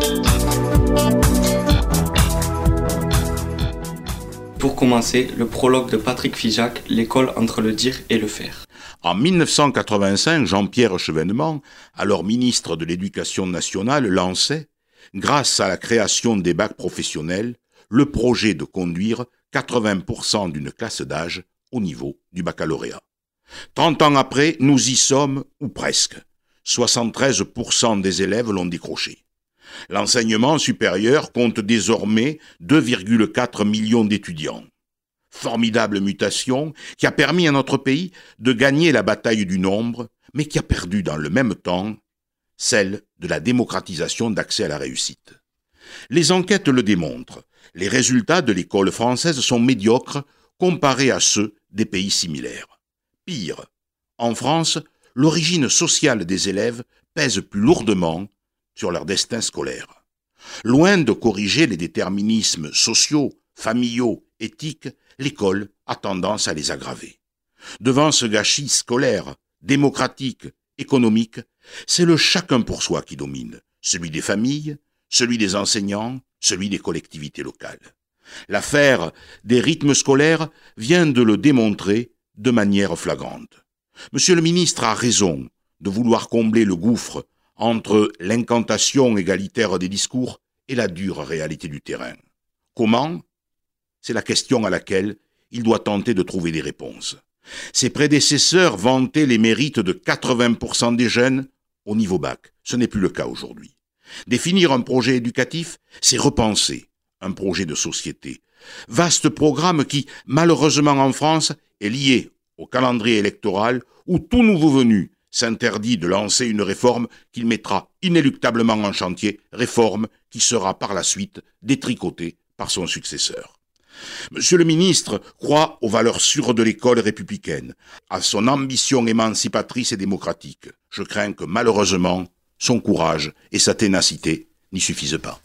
Pour commencer, le prologue de Patrick Figeac, l'école entre le dire et le faire. En 1985, Jean-Pierre Chevènement, alors ministre de l'Éducation nationale, lançait, grâce à la création des bacs professionnels, le projet de conduire 80% d'une classe d'âge au niveau du baccalauréat. 30 ans après, nous y sommes, ou presque. 73% des élèves l'ont décroché. L'enseignement supérieur compte désormais 2,4 millions d'étudiants. Formidable mutation qui a permis à notre pays de gagner la bataille du nombre, mais qui a perdu dans le même temps celle de la démocratisation d'accès à la réussite. Les enquêtes le démontrent, les résultats de l'école française sont médiocres comparés à ceux des pays similaires. Pire, en France, l'origine sociale des élèves pèse plus lourdement sur leur destin scolaire. Loin de corriger les déterminismes sociaux, familiaux, éthiques, l'école a tendance à les aggraver. Devant ce gâchis scolaire, démocratique, économique, c'est le chacun pour soi qui domine, celui des familles, celui des enseignants, celui des collectivités locales. L'affaire des rythmes scolaires vient de le démontrer de manière flagrante. Monsieur le ministre a raison de vouloir combler le gouffre entre l'incantation égalitaire des discours et la dure réalité du terrain. Comment ? C'est la question à laquelle il doit tenter de trouver des réponses. Ses prédécesseurs vantaient les mérites de 80% des jeunes au niveau bac. Ce n'est plus le cas aujourd'hui. Définir un projet éducatif, c'est repenser un projet de société. Vaste programme qui, malheureusement en France, est lié au calendrier électoral où tout nouveau venu s'interdit de lancer une réforme qu'il mettra inéluctablement en chantier, réforme qui sera par la suite détricotée par son successeur. Monsieur le ministre croit aux valeurs sûres de l'école républicaine, à son ambition émancipatrice et démocratique. Je crains que malheureusement, son courage et sa ténacité n'y suffisent pas.